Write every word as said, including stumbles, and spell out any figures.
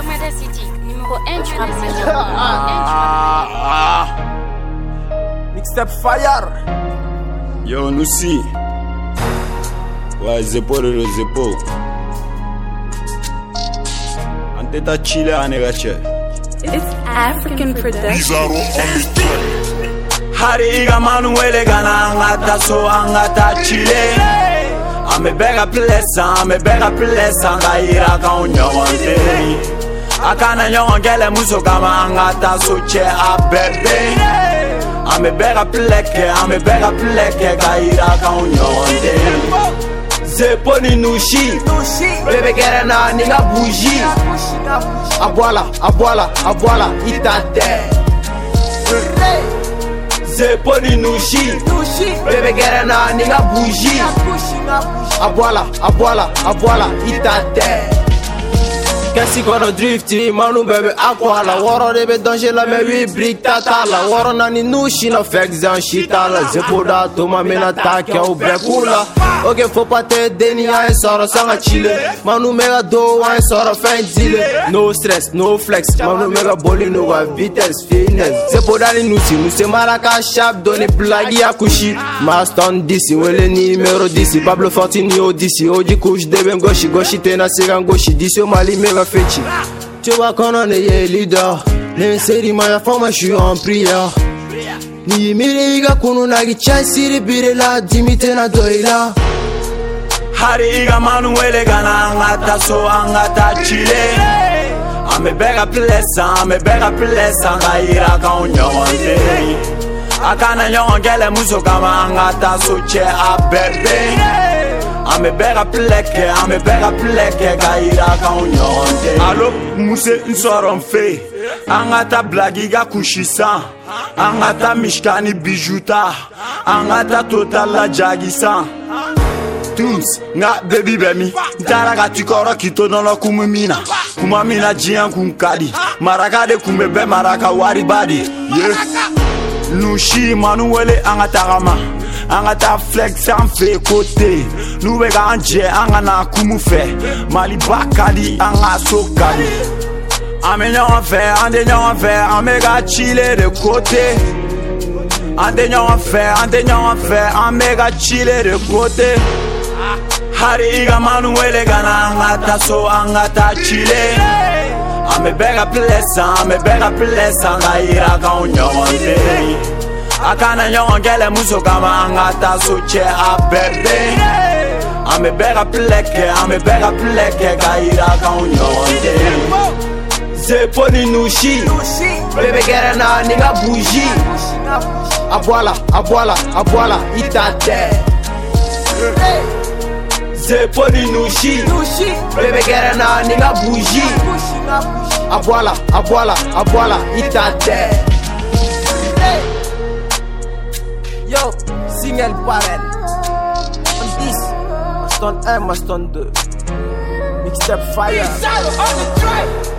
Augmenta City, numéro un du rap major. Mixtape Fire. Yo, Nusi. Ouais, Zepo de le Zepo. Anteta Chile anegache. It's African production. Hari iga manuele gana angata so angata Chile. Ame bega plesa, ame bega plesa nga ira ka unyonde. Akana nyongele muso kama angata so che a bebe. Ame bega pleke, ame bega pleke ka ira ka unyonde. Zepo ni nushi, bebe kere na ninga bougie. Aboala, aboala, aboala, itate. Zepo ni nushi, bebe kere na ninga bougie. Aboala, aboala, aboala, itate. Kasi kono drifti, manu bebe aquala. Woro debe danger la me we brick tatala. Woro nani nushi na fexan shitala. Zepo da toma mena take au bekula. Ok, faut pas te dénier, un sort sans chile. Manu mega do, un sort fin deal. No stress, no flex. Manu mega boli, no vitesse, finesse. C'est pour d'aller nous si nous c'est maraka chap, donner blague à coucher. Maston d'ici, ou le numéro d'ici. Pablo Fortini au d'ici. Oji couche de ben gauche, gauche, tena segan gauche. D'ici au Mali, mega féchi. Tu vois qu'on en est leader. Les séries, ma femme, je suis en prière. Ni miriga kunu nagi chansiri birela dimite na doila. Hari iga manuele gana angata so angata Chile. Ame bega plesa, ame bega plesa nga ira ka unyonde. Akana nyongele muso kama angata so che a bebe. Ame bega pleke, ame bega pleke ka ira ka unyonde. Alo muse nsoro mfe. Angata blagiga kushisa. Angata mishkani bijuta. Angata total la jagisa. Tous, nga baby bemi. Ntaraga tikoro kito nono kumumina. Kumamina jian kumkadi. Maraka de kumbebe maraka wari badi. Yeah. Nushi manuele angata rama. Angata flex en fe kote. Nou bega anje angana kumufe. Mali bakadi anga sokadi. Ame nyon fe, ande nyon fe, ame ga chile de côté. Ande nyon fe, ande nyon fe, ame ga chile de côté. Hari iga manuele gana angata so angata Chile. Ame bega plesa, ame bega plesa nga ira ka unyonde. Akana nyongele muso kama angata so che a bebe. Ame bega pleke, ame bega pleke ka ira ka unyonde. Zepo ni nushi, bebe kere na ninga bougie. Aboala, aboala, aboala, itate. Zepo ni nushi, bebe kere na ninga bougie. Aboala, aboala, aboala, itate. Yo, single parel. On dix, Maston un, Maston deux. Mixtape Fire.